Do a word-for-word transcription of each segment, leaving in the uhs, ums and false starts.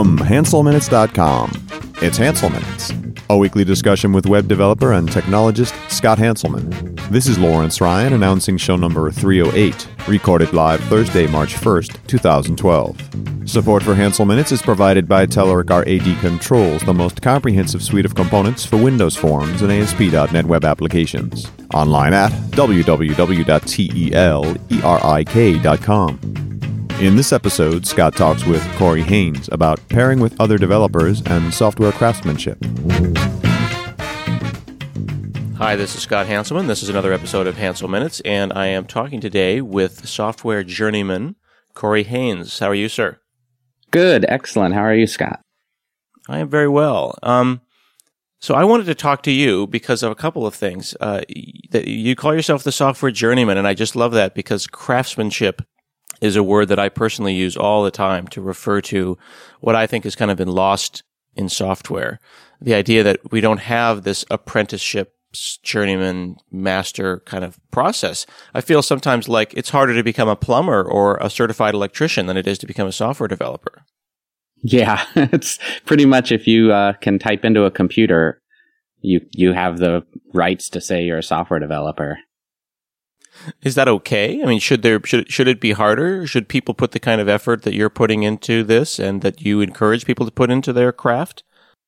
From Hansel Minutes dot com, it's Hansel Minutes, a weekly discussion with web developer and technologist Scott Hanselman. This is Lawrence Ryan announcing show number three oh eight, recorded live Thursday, March first, twenty twelve. Support for Hansel Minutes is provided by Telerik R A D Controls, the most comprehensive suite of components for Windows Forms and A S P dot net web applications. Online at w w w dot telerik dot com. In this episode, Scott talks with Corey Haines about pairing with other developers and software craftsmanship. Hi, this is Scott Hanselman. This is another episode of Hansel Minutes, and I am talking today with software journeyman Corey Haines. How are you, sir? Good, excellent. How are you, Scott? I am very well. Um, so I wanted to talk to you because of a couple of things. Uh, that you call yourself the software journeyman, and I just love that because craftsmanship is a word that I personally use all the time to refer to what I think has kind of been lost in software. The idea that we don't have this apprenticeship, journeyman, master kind of process. I feel sometimes like it's harder to become a plumber or a certified electrician than it is to become a software developer. Yeah, it's pretty much if you uh, can type into a computer, you you have the rights to say you're a software developer. Is that okay? I mean, should there should should it be harder? Should people put the kind of effort that you're putting into this and that you encourage people to put into their craft?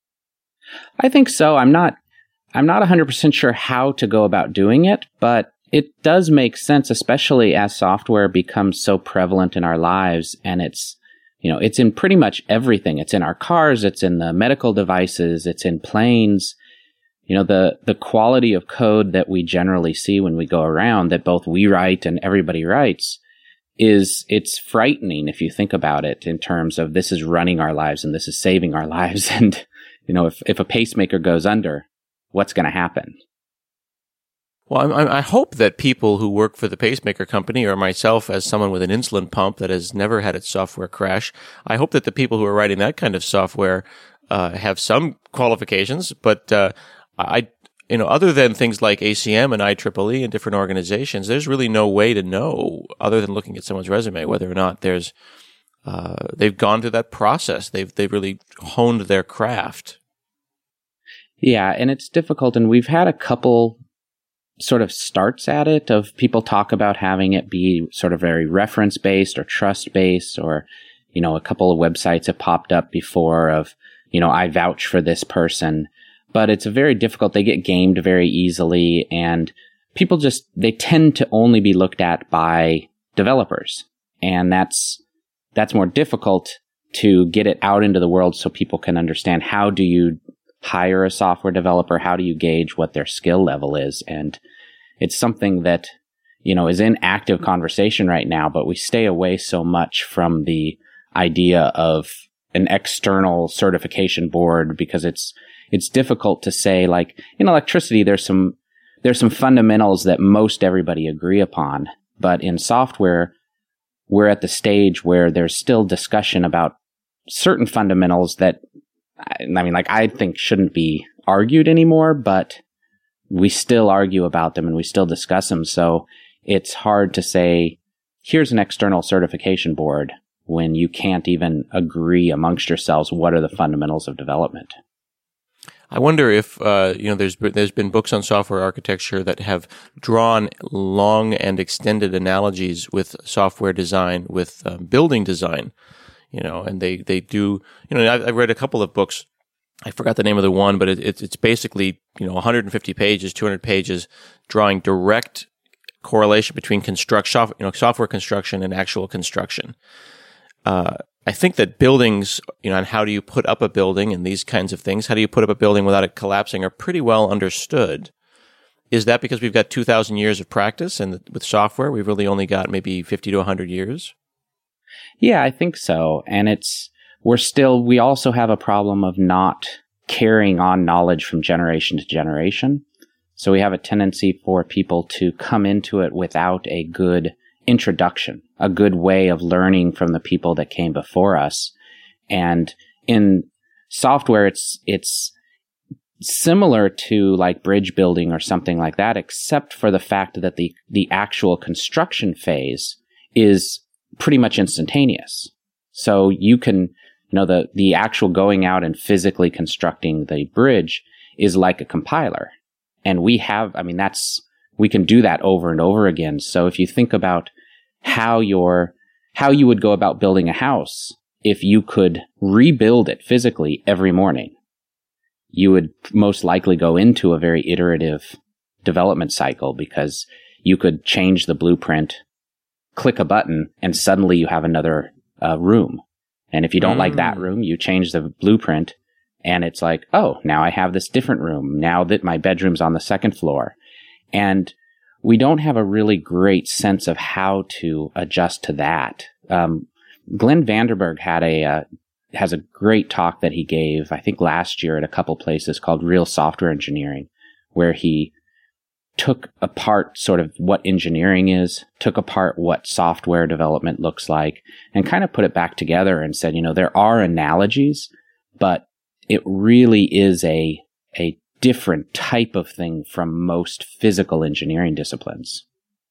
I think so. I'm not I'm not one hundred percent sure how to go about doing it, but it does make sense, especially as software becomes so prevalent in our lives, and it's, you know, it's in pretty much everything. It's in our cars, it's in the medical devices, it's in planes. You know, the, the quality of code that we generally see when we go around, that both we write and everybody writes, is, it's frightening if you think about it in terms of this is running our lives and this is saving our lives. And, you know, if, if a pacemaker goes under, what's going to happen? Well, I, I hope that people who work for the pacemaker company, or myself as someone with an insulin pump that has never had its software crash, I hope that the people who are writing that kind of software uh, have some qualifications, but uh, I, you know, other than things like A C M and I triple E and different organizations, there's really no way to know, other than looking at someone's resume, whether or not there's uh, they've gone through that process. They've they've really honed their craft. Yeah, and it's difficult, and we've had a couple sort of starts at it of people talk about having it be sort of very reference-based or trust-based, or, you know, a couple of websites have popped up before of, you know, I vouch for this person. But it's very difficult. They get gamed very easily, and people just, they tend to only be looked at by developers. And that's, that's more difficult to get it out into the world so people can understand, how do you hire a software developer? How do you gauge what their skill level is? And it's something that, you know, is in active conversation right now, but we stay away so much from the idea of an external certification board because it's, It's difficult to say, like, in electricity, there's some, there's some fundamentals that most everybody agree upon. But in software, we're at the stage where there's still discussion about certain fundamentals that, I mean, like, I think shouldn't be argued anymore, but we still argue about them and we still discuss them. So it's hard to say, here's an external certification board when you can't even agree amongst yourselves what are the fundamentals of development. I wonder if uh, you know, there's there's been books on software architecture that have drawn long and extended analogies with software design, with um, building design, you know, and they, they do, you know, I, I read a couple of books. I forgot the name of the one, but it, it's it's basically, you know, one hundred fifty pages, two hundred pages, drawing direct correlation between construct, you know, software construction and actual construction. Uh, I think that buildings, you know, and how do you put up a building and these kinds of things, how do you put up a building without it collapsing, are pretty well understood. Is that because we've got two thousand years of practice, and with software, we've really only got maybe fifty to one hundred years? Yeah, I think so. And it's, we're still, we also have a problem of not carrying on knowledge from generation to generation. So we have a tendency for people to come into it without a good introduction, a good way of learning from the people that came before us. And in software, it's, it's similar to like bridge building or something like that, except for the fact that the, the actual construction phase is pretty much instantaneous. So you can, You know, the, the actual going out and physically constructing the bridge is like a compiler. And we have, I mean, that's, we can do that over and over again. So if you think about how your, how you would go about building a house, if you could rebuild it physically every morning, you would most likely go into a very iterative development cycle, because you could change the blueprint, click a button, and suddenly you have another uh, room. And if you don't mm. like that room, you change the blueprint, and it's like, oh, now I have this different room, now that my bedroom's on the second floor. And we don't have a really great sense of how to adjust to that. Um, Glenn Vanderberg had a uh, has a great talk that he gave, I think last year at a couple places, called Real Software Engineering, where he took apart sort of what engineering is, took apart what software development looks like, and kind of put it back together and said, you know, there are analogies, but it really is a a different type of thing from most physical engineering disciplines.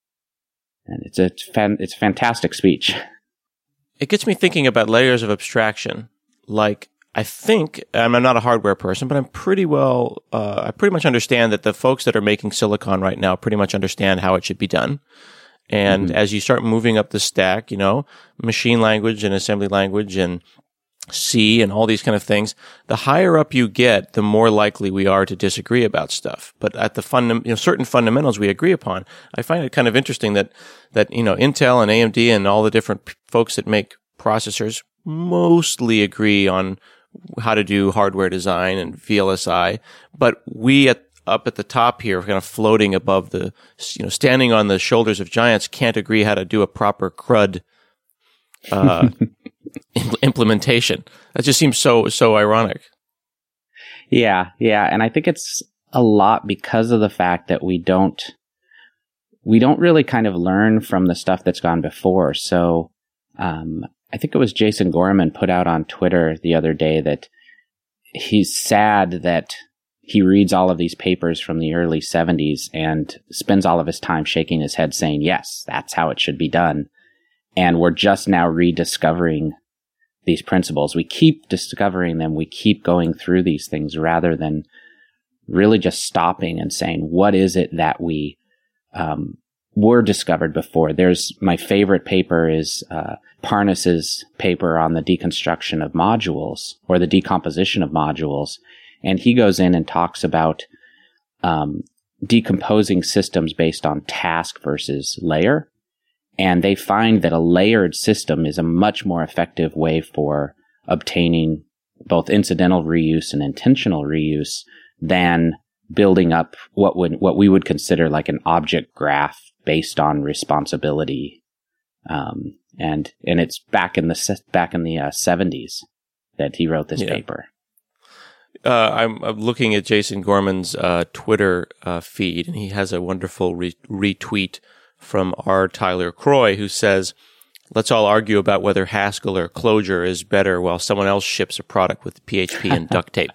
And it's a fan, it's a fantastic speech. It gets me thinking about layers of abstraction. Like, I think, I'm not a hardware person, but I'm pretty well, uh, I pretty much understand that the folks that are making silicon right now pretty much understand how it should be done. And mm-hmm. as you start moving up the stack, you know, machine language and assembly language and C and all these kind of things, the higher up you get, the more likely we are to disagree about stuff. But at the funda- you know, certain fundamentals we agree upon, I find it kind of interesting that, that, you know, Intel and A M D and all the different p- folks that make processors mostly agree on how to do hardware design and V L S I. But we at, up at the top here, kind of floating above the, you know, standing on the shoulders of giants, can't agree how to do a proper CRUD, uh, implementation. That just seems so so ironic. Yeah, yeah, and I think it's a lot because of the fact that we don't we don't really kind of learn from the stuff that's gone before. So um, I think it was Jason Gorman put out on Twitter the other day that he's sad that he reads all of these papers from the early seventies and spends all of his time shaking his head saying, yes, that's how it should be done. And we're just now rediscovering these principles. We keep discovering them. We keep going through these things rather than really just stopping and saying, what is it that we um, were discovered before? There's my favorite paper is uh, Parnas's paper on the deconstruction of modules, or the decomposition of modules. And he goes in and talks about um, decomposing systems based on task versus layer. And they find that a layered system is a much more effective way for obtaining both incidental reuse and intentional reuse than building up what would what we would consider like an object graph based on responsibility. Um, and and it's back in the back in the uh, seventies that he wrote this yeah. paper. Uh, I'm, I'm looking at Jason Gorman's uh, Twitter uh, feed, and he has a wonderful re- retweet from R. Tyler Croy, who says, let's all argue about whether Haskell or Clojure is better while someone else ships a product with P H P and duct tape.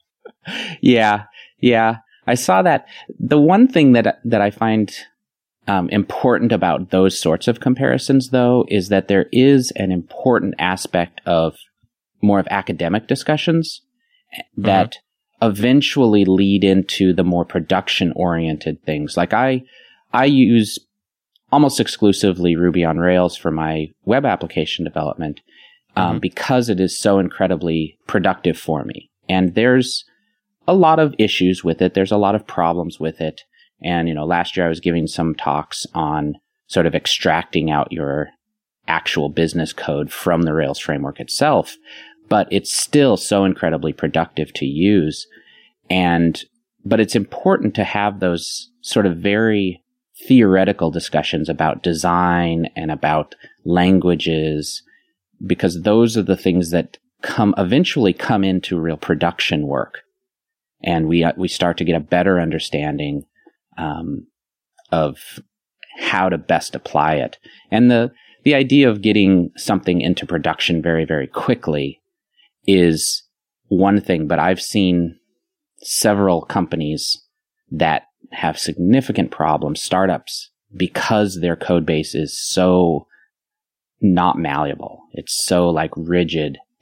Yeah, yeah. I saw that. The one thing that that I find um, important about those sorts of comparisons, though, is that there is an important aspect of more of academic discussions that mm-hmm. eventually lead into the more production-oriented things. Like I, I use almost exclusively Ruby on Rails for my web application development um, mm-hmm. because it is so incredibly productive for me. And there's a lot of issues with it. There's a lot of problems with it. And, you know, last year I was giving some talks on sort of extracting out your actual business code from the Rails framework itself. But it's still so incredibly productive to use. And, but it's important to have those sort of very theoretical discussions about design and about languages, because those are the things that come eventually come into real production work. And we, uh, we start to get a better understanding, um, of how to best apply it. And the, the idea of getting something into production very, very quickly is one thing, but I've seen several companies that have significant problems, startups, because their code base is so not malleable. It's so like rigid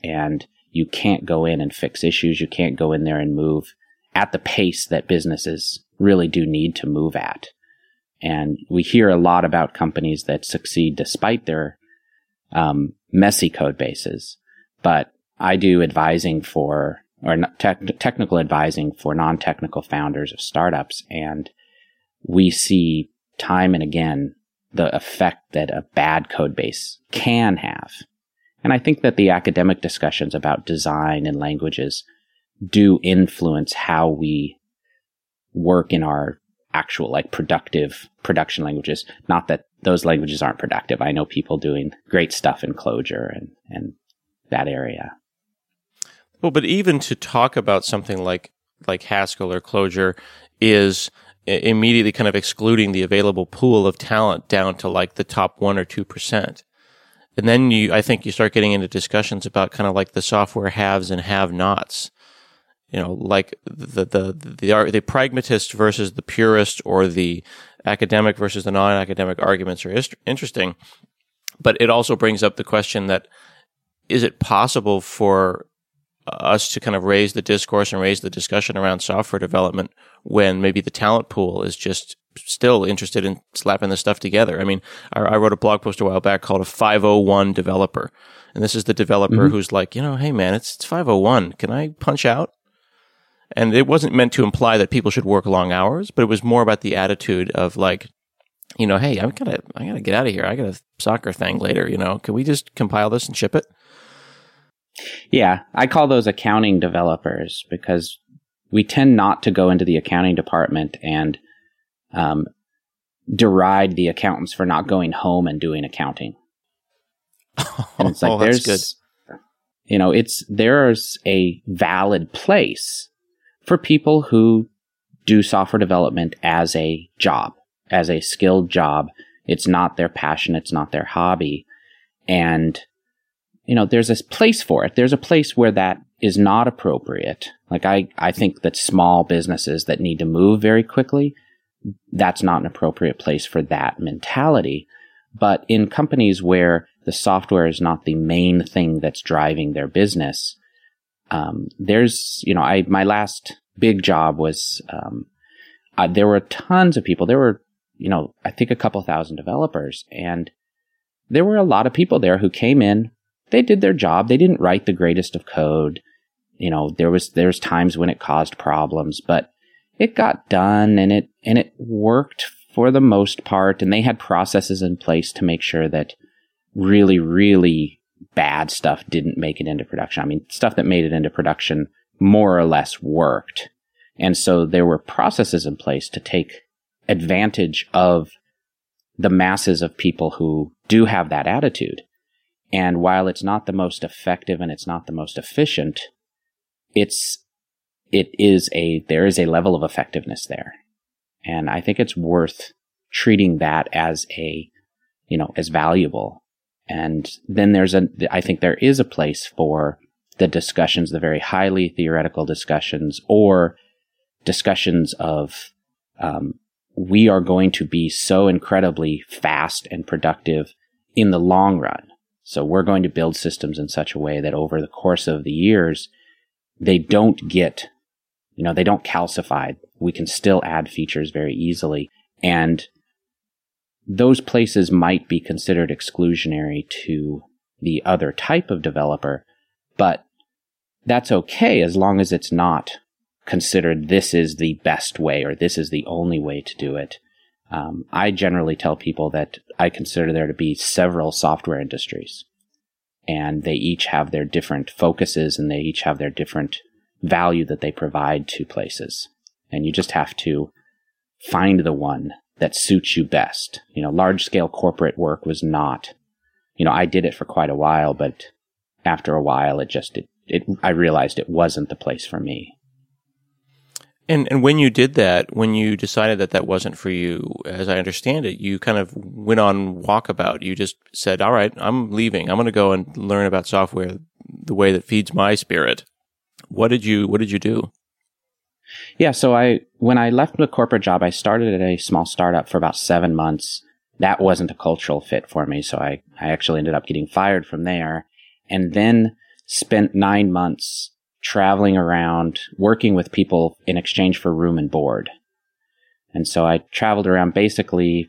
and you can't go in and fix issues. You can't go in there and move at the pace that businesses really do need to move at. And we hear a lot about companies that succeed despite their um, messy code bases. But I do advising for, or te- technical advising for non-technical founders of startups. And we see time and again the effect that a bad code base can have. And I think that the academic discussions about design and languages do influence how we work in our actual, like, productive production languages. Not that those languages aren't productive. I know people doing great stuff in Clojure and, and that area. Well, but even to talk about something like, like Haskell or Clojure is immediately kind of excluding the available pool of talent down to like the top one or two percent. And then you, I think you start getting into discussions about kind of like the software haves and have-nots. You know, like the, the, the, the pragmatist versus the purist, or the academic versus the non-academic arguments are ist- interesting. But it also brings up the question that, is it possible for us to kind of raise the discourse and raise the discussion around software development when maybe the talent pool is just still interested in slapping this stuff together? I mean, I, I wrote a blog post a while back called a five oh one developer. And this is the developer mm-hmm. who's like, you know, hey man, it's, it's five oh one. Can I punch out? And it wasn't meant to imply that people should work long hours, but it was more about the attitude of like, you know, hey, I'm gotta, I gotta get out of here. I got a soccer thing later. You know, can we just compile this and ship it? Yeah, I call those accounting developers, because we tend not to go into the accounting department and um, deride the accountants for not going home and doing accounting. And it's like, oh, there's, that's good. You know, it's there's a valid place for people who do software development as a job, as a skilled job. It's not their passion. It's not their hobby. And, you know, there's a place for it. There's a place where that is not appropriate. Like, I, I think that small businesses that need to move very quickly, that's not an appropriate place for that mentality. But in companies where the software is not the main thing that's driving their business, Um, there's, you know, I, my last big job was, um, uh, there were tons of people. There were, you know, I think a couple thousand developers, and there were a lot of people there who came in. They did their job. They didn't write the greatest of code. You know, there was, there was times when it caused problems, but it got done, and it, and it worked for the most part. And they had processes in place to make sure that really, really bad stuff didn't make it into production. I mean, stuff that made it into production more or less worked. And so there were processes in place to take advantage of the masses of people who do have that attitude. And while it's not the most effective and it's not the most efficient, it's, it is a, there is a level of effectiveness there. And I think it's worth treating that as a, you know, as valuable. And then there's a, I think there is a place for the discussions, the very highly theoretical discussions, or discussions of, um, we are going to be so incredibly fast and productive in the long run. So we're going to build systems in such a way that over the course of the years, they don't get, you know, they don't calcify. We can still add features very easily. And those places might be considered exclusionary to the other type of developer, but that's okay as long as it's not considered this is the best way or this is the only way to do it. Um, I generally tell people that I consider there to be several software industries, and they each have their different focuses and they each have their different value that they provide to places. And you just have to find the one that suits you best. You know, large scale corporate work was not, you know, I did it for quite a while, but after a while it just, it, it I realized it wasn't the place for me. And and when you did that, when you decided that that wasn't for you, as I understand it, you kind of went on walkabout. You just said, all right, I'm leaving. I'm going to go and learn about software the way that feeds my spirit. What did you, what did you do? Yeah. So I, when I left the corporate job, I started at a small startup for about seven months. That wasn't a cultural fit for me. So I, I actually ended up getting fired from there. And then spent nine months traveling around, working with people in exchange for room and board. And so I traveled around basically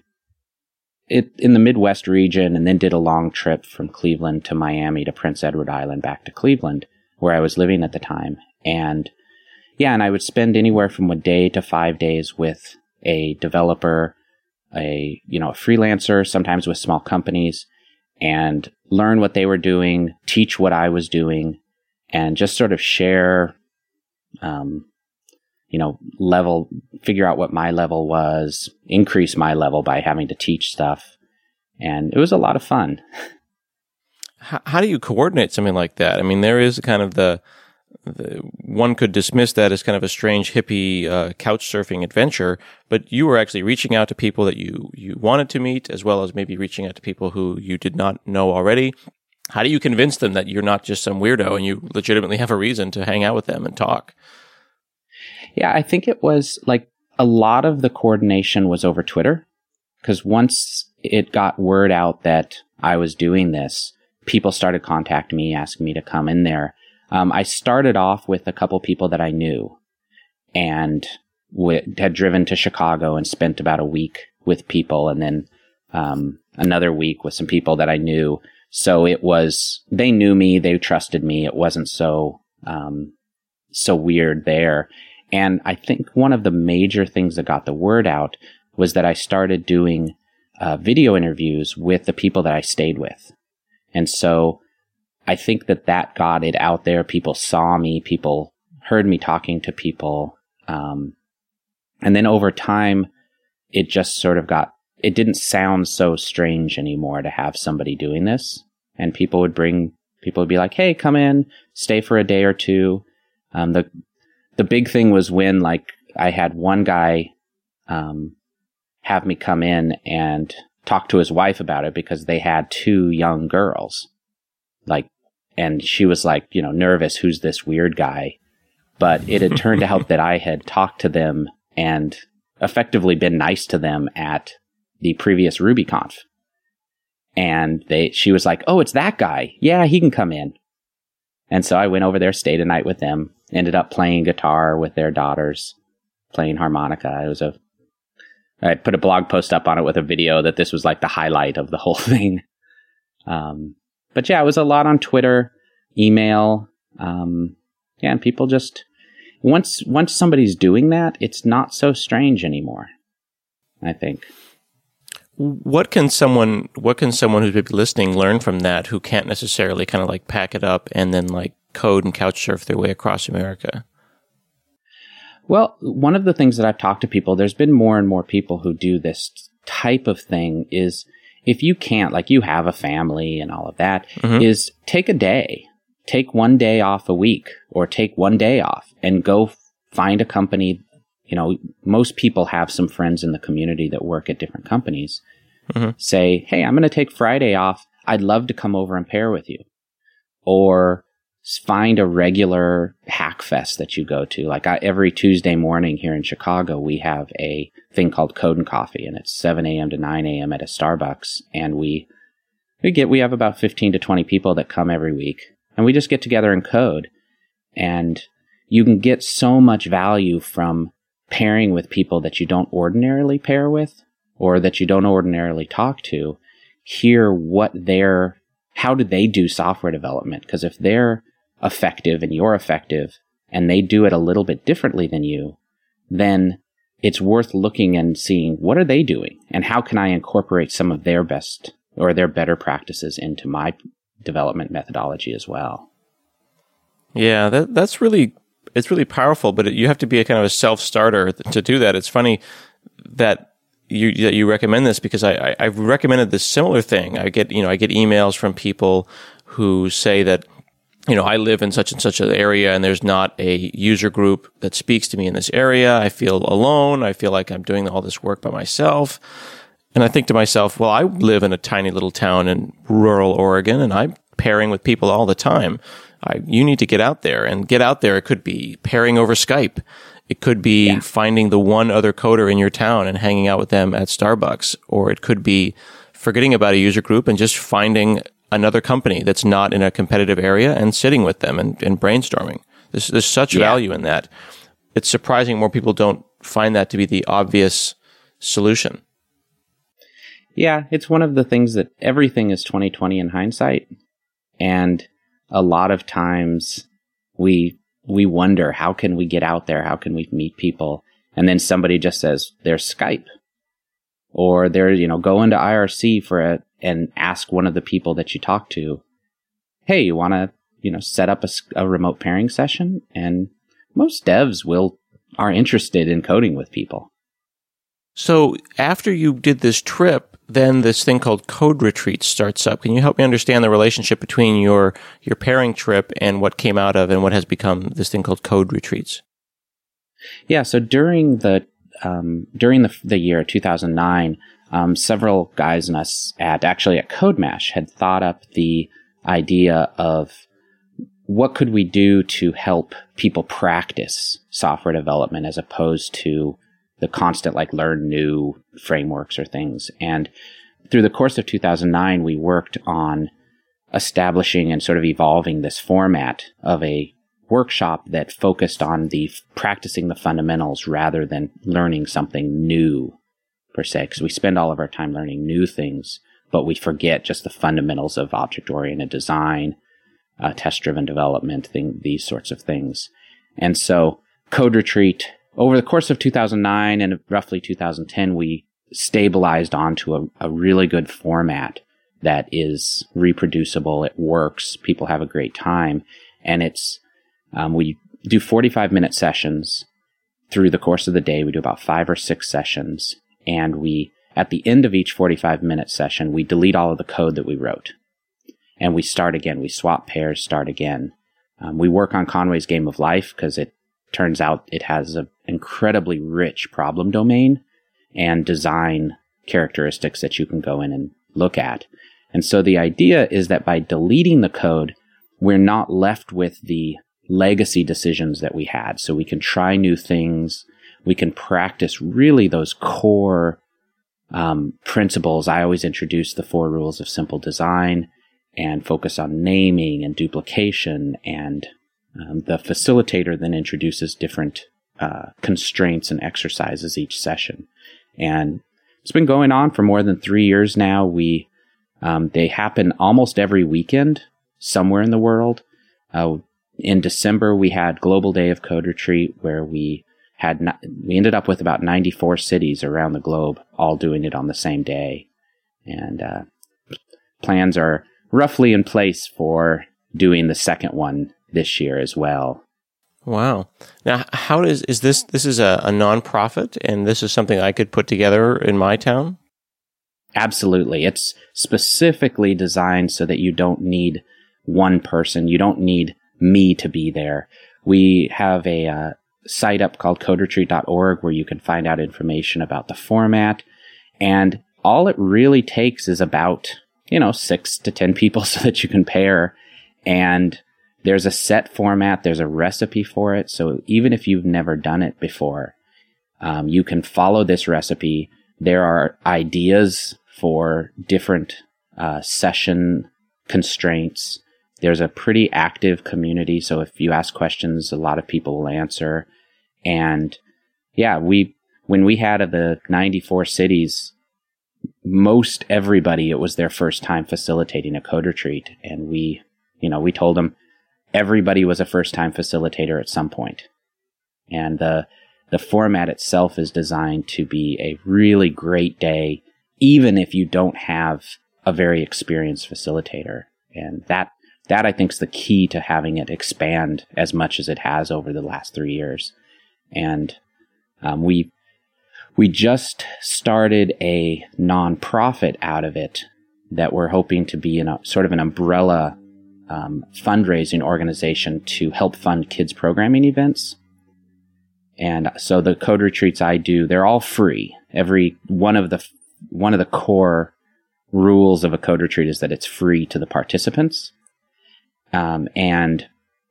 it, in the Midwest region, and then did a long trip from Cleveland to Miami to Prince Edward Island back to Cleveland, where I was living at the time. And yeah, and I would spend anywhere from a day to five days with a developer, a, you know, a freelancer, sometimes with small companies, and learn what they were doing, teach what I was doing, and just sort of share, um, you know, level, figure out what my level was, increase my level by having to teach stuff. And it was a lot of fun. How, how do you coordinate something like that? I mean, there is kind of the, the one could dismiss that as kind of a strange hippie uh, couch surfing adventure, but you were actually reaching out to people that you, you wanted to meet, as well as maybe reaching out to people who you did not know already. How do you convince them that you're not just some weirdo and you legitimately have a reason to hang out with them and talk? Yeah, I think it was like a lot of the coordination was over Twitter, because once it got word out that I was doing this, people started contacting me, asking me to come in there. Um, I started off with a couple people that I knew, and w- had driven to Chicago and spent about a week with people, and then um, another week with some people that I knew. So it was, they knew me, they trusted me. It wasn't so um, so weird there. And I think one of the major things that got the word out was that I started doing uh, video interviews with the people that I stayed with. And so I think that that got it out there. People saw me, people heard me talking to people. Um, and then over time, it just sort of got, it didn't sound so strange anymore to have somebody doing this. And people would bring, people would be like, hey, come in, stay for a day or two. Um, the, the big thing was when, like, I had one guy, um, have me come in and talk to his wife about it, because they had two young girls. Like, and she was like, you know, nervous, who's this weird guy? But it had turned out that I had talked to them and effectively been nice to them at the previous RubyConf. And they, she was like, oh, it's that guy. Yeah, he can come in. And so I went over there, stayed a night with them, ended up playing guitar with their daughters, playing harmonica. It was a, I put a blog post up on it with a video that this was like the highlight of the whole thing. Um, but yeah, it was a lot on Twitter, email. Um, yeah, and people just, once, once somebody's doing that, it's not so strange anymore, I think. What can someone, what can someone who's maybe listening learn from that, who can't necessarily kind of like pack it up and then like code and couch surf their way across America? Well, one of the things that I've talked to people, there's been more and more people who do this type of thing, is if you can't, like you have a family and all of that, mm-hmm. is take a day, take one day off a week, or take one day off and go find a company. You know, most people have some friends in the community that work at different companies. Mm-hmm. Say, hey, I'm going to take Friday off. I'd love to come over and pair with you. Or find a regular hack fest that you go to. Like I, every Tuesday morning here in Chicago, we have a thing called Code and Coffee, and it's seven a.m. to nine a.m. at a Starbucks. And we we get we have about fifteen to twenty people that come every week, and we just get together and code. And you can get so much value from pairing with people that you don't ordinarily pair with, or that you don't ordinarily talk to. Hear what they're, how do they do software development? Because if they're effective and you're effective, and they do it a little bit differently than you, then it's worth looking and seeing what are they doing, and how can I incorporate some of their best or their better practices into my development methodology as well. Yeah, that that's really, it's really powerful, but it, you have to be a kind of a self-starter to do that. It's funny that you that you recommend this, because I, I I've recommended this similar thing. I get you know I get emails from people who say that, you know, I live in such and such an area and there's not a user group that speaks to me in this area. I feel alone. I feel like I'm doing all this work by myself. And I think to myself, well, I live in a tiny little town in rural Oregon, and I'm pairing with people all the time. I, you need to get out there, and get out there. It could be pairing over Skype. It could be yeah. finding the one other coder in your town and hanging out with them at Starbucks. Or it could be forgetting about a user group and just finding another company that's not in a competitive area and sitting with them and, and brainstorming. There's, there's such yeah. value in that. It's surprising more people don't find that to be the obvious solution. Yeah, it's one of the things that everything is twenty twenty in hindsight. And a lot of times we we wonder, how can we get out there? How can we meet people? And then somebody just says, there's Skype. Or they're, you know, go into I R C for a, and ask one of the people that you talk to, hey, you want to, you know, set up a, a remote pairing session? And most devs will are interested in coding with people. So after you did this trip, then this thing called Code Retreats starts up. Can you help me understand the relationship between your your pairing trip and what came out of and what has become this thing called Code Retreats? Yeah, so during the um, during the the year two thousand nine, um, several guys and us at actually at CodeMash had thought up the idea of what could we do to help people practice software development as opposed to the constant, like, learn new frameworks or things. And through the course of two thousand nine, we worked on establishing and sort of evolving this format of a workshop that focused on the practicing the fundamentals rather than learning something new, per se, because we spend all of our time learning new things, but we forget just the fundamentals of object-oriented design, uh, test-driven development, thing, these sorts of things. And so Code Retreat, over the course of two thousand nine and roughly two thousand ten, we stabilized onto a, a really good format that is reproducible. It works. People have a great time. And it's, um, we do forty-five minute sessions through the course of the day. We do about five or six sessions. And we, at the end of each forty-five minute session, we delete all of the code that we wrote. And we start again. We swap pairs, start again. Um, we work on Conway's Game of Life because it turns out it has an incredibly rich problem domain and design characteristics that you can go in and look at. And so the idea is that by deleting the code, we're not left with the legacy decisions that we had. So we can try new things. We can practice really those core um, principles. I always introduce the four rules of simple design and focus on naming and duplication, and um, the facilitator then introduces different uh, constraints and exercises each session. And it's been going on for more than three years now. We um, they happen almost every weekend somewhere in the world. Uh, in December, we had Global Day of Code Retreat, where we had no- we ended up with about ninety-four cities around the globe all doing it on the same day. And uh, plans are roughly in place for doing the second one this year as well. Wow. Now, how does, is this, this is a, a nonprofit, and this is something I could put together in my town? Absolutely. It's specifically designed so that you don't need one person. You don't need me to be there. We have a uh, site up called code retreat dot org where you can find out information about the format. And all it really takes is about, you know, six to ten people so that you can pair. And there's a set format. There's a recipe for it. So even if you've never done it before, um, you can follow this recipe. There are ideas for different uh, session constraints. There's a pretty active community. So if you ask questions, a lot of people will answer. And yeah, we, when we had of the ninety-four cities, most everybody, it was their first time facilitating a code retreat. And we, you know, we told them everybody was a first time facilitator at some point. And the, the format itself is designed to be a really great day, even if you don't have a very experienced facilitator. And that, that I think is the key to having it expand as much as it has over the last three years. And um, we we just started a nonprofit out of it that we're hoping to be in a sort of an umbrella um, fundraising organization to help fund kids programming events. And so the code retreats I do, they're all free. Every one of the one of the core rules of a code retreat is that it's free to the participants. Um, and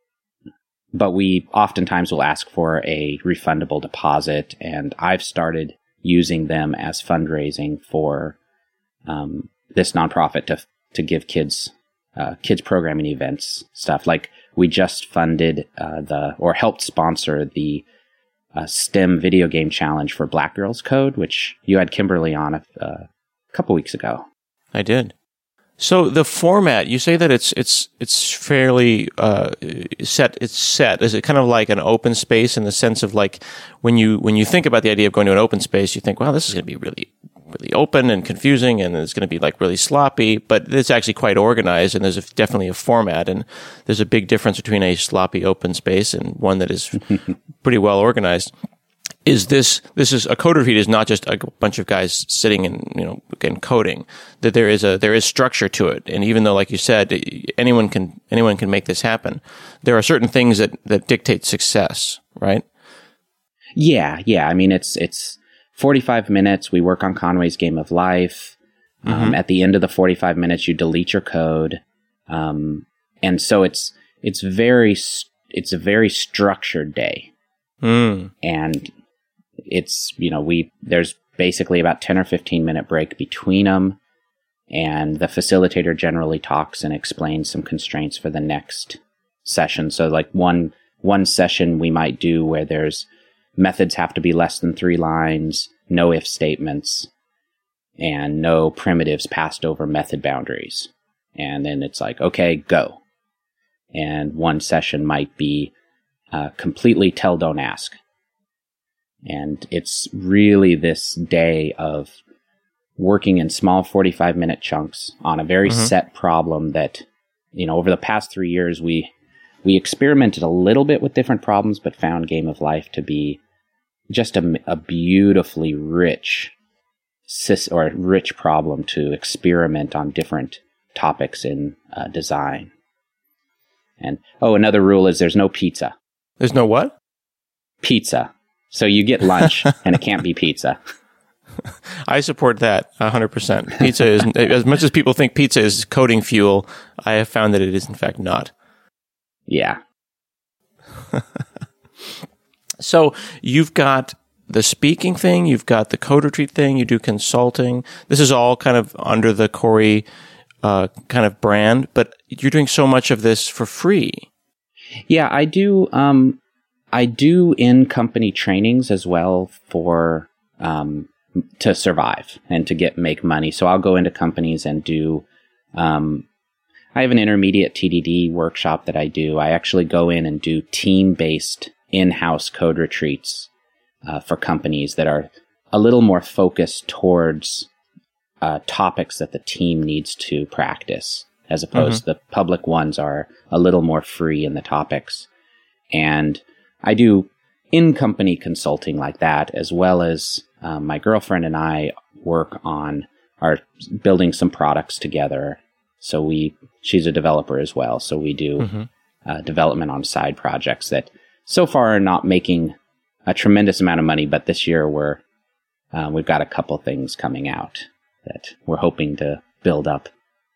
But we oftentimes will ask for a refundable deposit, and I've started using them as fundraising for um, this nonprofit to to give kids uh, kids programming events stuff. Like we just funded uh, the or helped sponsor the uh, STEM video game challenge for Black Girls Code, which you had Kimberly on a, a couple weeks ago. I did. So the format, you say that it's it's it's fairly uh, set. It's set. Is it kind of like an open space in the sense of like when you when you think about the idea of going to an open space, you think, wow, this is going to be really really open and confusing, and it's going to be like really sloppy. But it's actually quite organized, and there's a, definitely a format, and there's a big difference between a sloppy open space and one that is pretty well organized. Is this, this is, a code retreat is not just a bunch of guys sitting and, you know, and coding, that there is a, there is structure to it. And even though, like you said, anyone can, anyone can make this happen, there are certain things that, that dictate success, right? Yeah. Yeah. I mean, it's, it's forty-five minutes. We work on Conway's Game of Life. Mm-hmm. Um, at the end of the forty-five minutes, you delete your code. Um, and so it's, it's very, it's a very structured day. Mm. And it's, you know, we, there's basically about ten or fifteen minute break between them. And the facilitator generally talks and explains some constraints for the next session. So like one, one session we might do where there's methods have to be less than three lines, no if statements, and no primitives passed over method boundaries. And then it's like, okay, go. And one session might be uh, completely tell, don't ask. And it's really this day of working in small forty-five minute chunks on a very mm-hmm. set problem that, you know, over the past three years, we, we experimented a little bit with different problems, but found Game of Life to be just a, a beautifully rich sys, or rich problem to experiment on different topics in uh, design. And, oh, another rule is there's no pizza. There's no what? Pizza. So you get lunch, and it can't be pizza. I support that one hundred percent. Pizza is, as much as people think pizza is coding fuel, I have found that it is in fact not. Yeah. So you've got the speaking thing, you've got the code retreat thing, you do consulting. This is all kind of under the Corey uh, kind of brand, but you're doing so much of this for free. Yeah, I do. Um, I do in-company trainings as well for um, to survive and to get make money. So I'll go into companies and do. Um, I have an intermediate T D D workshop that I do. I actually go in and do team-based in-house code retreats uh, for companies that are a little more focused towards uh, topics that the team needs to practice, as opposed mm-hmm. to the public ones are a little more free in the topics. And I do in-company consulting like that, as well as um, my girlfriend and I work on are building some products together. So we, she's a developer as well. So we do mm-hmm. uh, development on side projects that so far are not making a tremendous amount of money, but this year we're uh, we've got a couple things coming out that we're hoping to build up.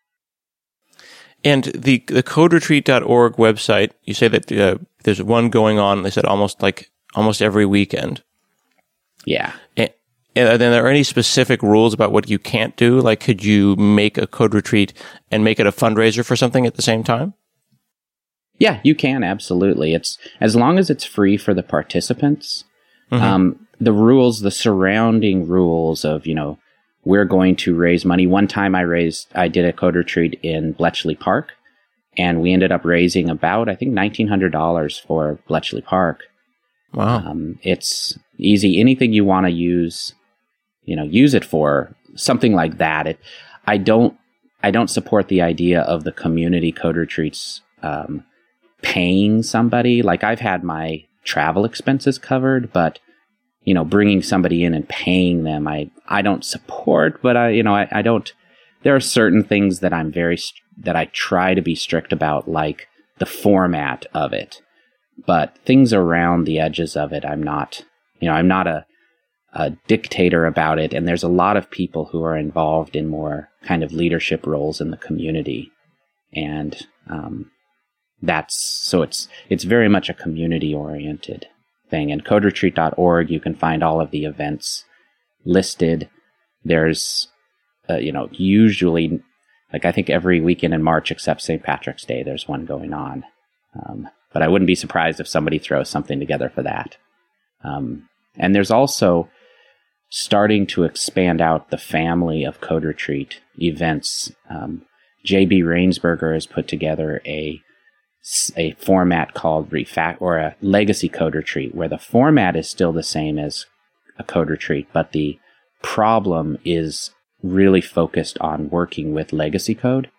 And the the code retreat dot org website, you say that uh, there's one going on, they said almost like almost every weekend. Yeah. And, and then are there any specific rules about what you can't do? Like, could you make a code retreat and make it a fundraiser for something at the same time? Yeah, you can, absolutely. It's as long as it's free for the participants. Mm-hmm. Um, the rules, the surrounding rules of, you know, we're going to raise money. One time I raised, I did a code retreat in Bletchley Park, and we ended up raising about, I think, nineteen hundred dollars for Bletchley Park. Wow. Um, it's easy. Anything you want to use, you know, use it for, something like that. It, I don't, I don't support the idea of the community code retreats, um, paying somebody. Like, I've had my travel expenses covered, but, you know, bringing somebody in and paying them, I, I don't support, but I, you know, I, I don't, there are certain things that I'm very, that I try to be strict about, like the format of it, but things around the edges of it, I'm not, you know, I'm not a, a dictator about it. And there's a lot of people who are involved in more kind of leadership roles in the community. And, um, that's, so it's, it's very much a community oriented thing. And code retreat dot org, you can find all of the events listed. There's, uh, you know, usually like I think every weekend in March except Saint Patrick's Day, there's one going on. Um, but I wouldn't be surprised if somebody throws something together for that. Um, and there's also starting to expand out the family of Code Retreat events. Um, J B Rainsberger has put together a a format called Refact or a Legacy Code Retreat, where the format is still the same as a Code Retreat, but the problem is really focused on working with legacy code.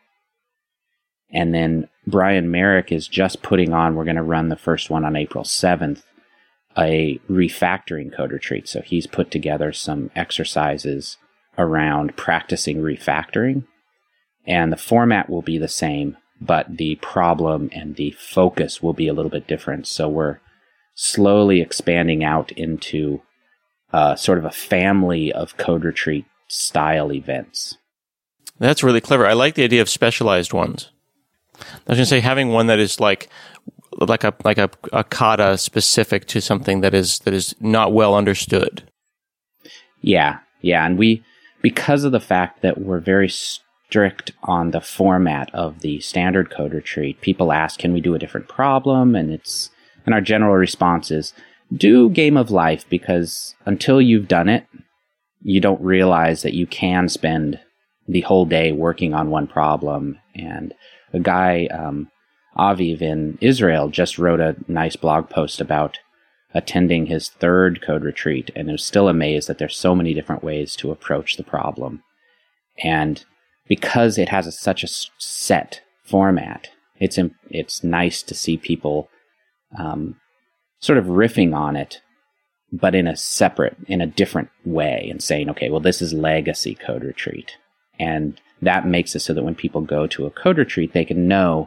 And then Brian Merrick is just putting on, we're going to run the first one on April seventh, a refactoring Code Retreat. So he's put together some exercises around practicing refactoring. And the format will be the same, but the problem and the focus will be a little bit different. So we're slowly expanding out into uh, sort of a family of Code Retreat style events. That's really clever. I like the idea of specialized ones. I was going to say having one that is like like a like a, a kata specific to something that is that is not well understood. Yeah, yeah, and we because of the fact that we're very strict on the format of the standard Code Retreat, people ask, "Can we do a different problem?" And it's and our general response is, "Do Game of Life," because until you've done it, you don't realize that you can spend the whole day working on one problem. And a guy, um, Aviv in Israel, just wrote a nice blog post about attending his third Code Retreat, and was still amazed that there's so many different ways to approach the problem. And because it has a, such a set format, it's it's nice to see people um, sort of riffing on it, but in a separate, in a different way, and saying, okay, well, this is Legacy Code Retreat. And that makes it so that when people go to a Code Retreat, they can know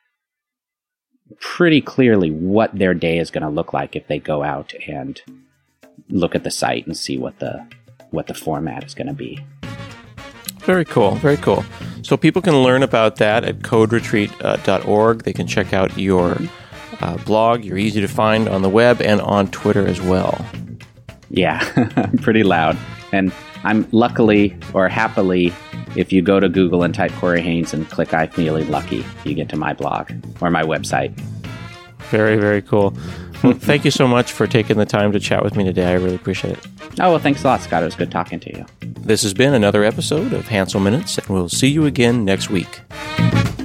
pretty clearly what their day is going to look like if they go out and look at the site and see what the what the format is going to be. Very cool. Very cool. So people can learn about that at code retreat dot org. They can check out your uh, blog. You're easy to find on the web and on Twitter as well. Yeah, pretty loud. And I'm luckily or happily, if you go to Google and type Corey Haines and click I'm Feeling Lucky, you get to my blog or my website. Very, very cool. Well, thank you so much for taking the time to chat with me today. I really appreciate it. Oh, well, thanks a lot, Scott. It was good talking to you. This has been another episode of Hansel Minutes, and we'll see you again next week.